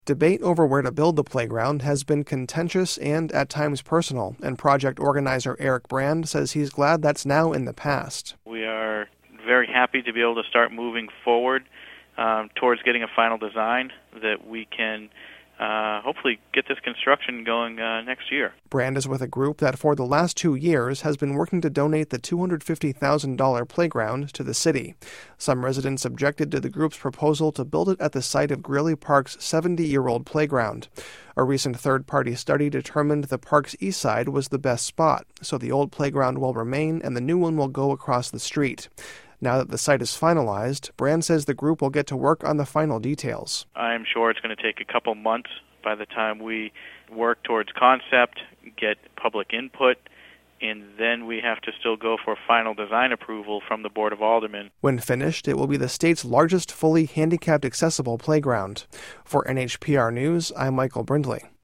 Debate over where to build the playground has been contentious and at times personal, and project organizer Eric Brand says he's glad that's now in the past. We are very happy to be able to start moving forward towards getting a final design that we can hopefully get this construction going next year. Brand is with a group that for the last 2 years has been working to donate the $250,000 playground to the city. Some residents objected to the group's proposal to build it at the site of Greeley Park's 70-year-old playground. A recent third-party study determined the park's east side was the best spot, so the old playground will remain and the new one will go across the street. Now that the site is finalized, Brand says the group will get to work on the final details. I'm sure it's going to take a couple months by the time we work towards concept, get public input, and then we have to still go for final design approval from the Board of Aldermen. When finished, it will be the state's largest fully handicapped accessible playground. For NHPR News, I'm Michael Brindley.